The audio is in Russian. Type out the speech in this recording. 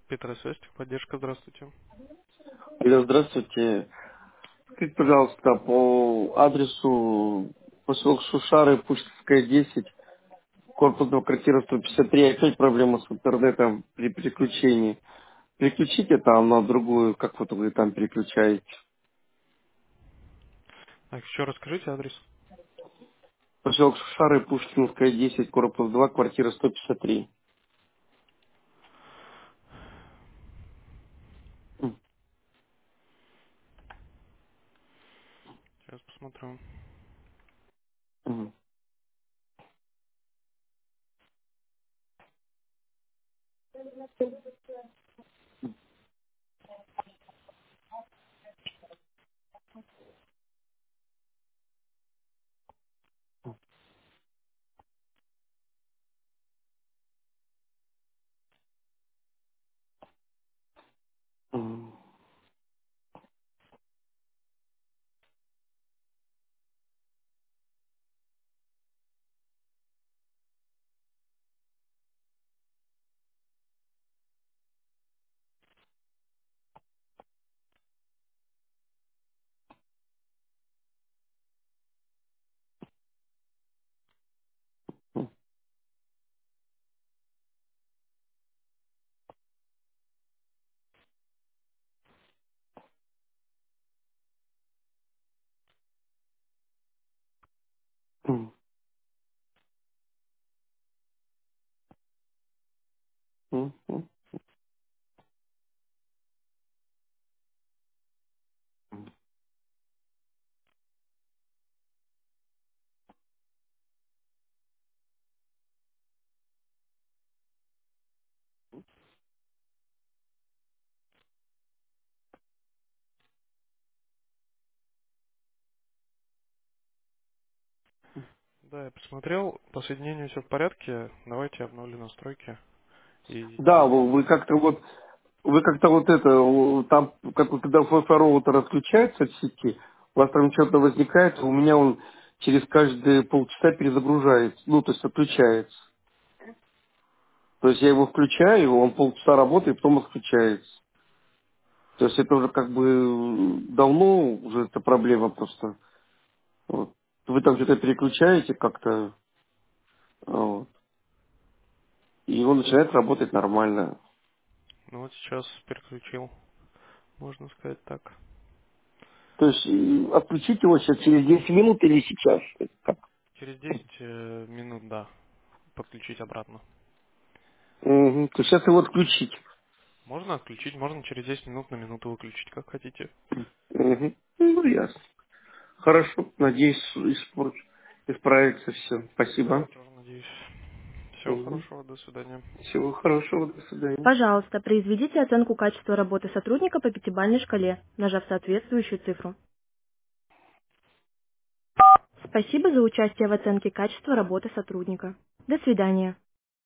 Петросвязь, поддержка, здравствуйте. Алло, здравствуйте. Скажите, пожалуйста, по адресу поселок Шушары, Пушкинская, 10, корпусная квартира 153, опять проблема с интернетом при переключении. Переключите там на другую, как вот вы там переключаете. Так, еще расскажите адрес. Поселок Шушары, Пушкинская, 10, корпус 2, квартира 153. Сейчас посмотрю. Мгм. Мгм. Мгм. Мгм. Да, я посмотрел. По соединению все в порядке. Давайте обновлю настройки. И Да, через... вы как-то вот это, там, как вот когда Wi-Fi роутер отключается от сети, у вас там что-то возникает, у меня он через каждые полчаса перезагружается, ну, то есть отключается. То есть я его включаю, он полчаса работает, потом отключается. То есть это уже как бы давно уже эта проблема просто. Вот. Вы там что-то переключаете как-то, вот, и он начинает работать нормально. Ну вот сейчас переключил, можно сказать так. То есть отключить его сейчас через 10 минут или сейчас? Как? Через 10 минут, да, подключить обратно. Мгм. То есть сейчас его отключить. Можно отключить, можно через 10 минут на минуту выключить, как хотите. Мгм. Ну, ясно. Хорошо. Надеюсь, исправится все. Я Спасибо. тоже надеюсь. Всего Мгм. хорошего, до свидания. Всего хорошего. До свидания. Пожалуйста, произведите оценку качества работы сотрудника по пятибалльной шкале, нажав соответствующую цифру. Спасибо за участие в оценке качества работы сотрудника. До свидания.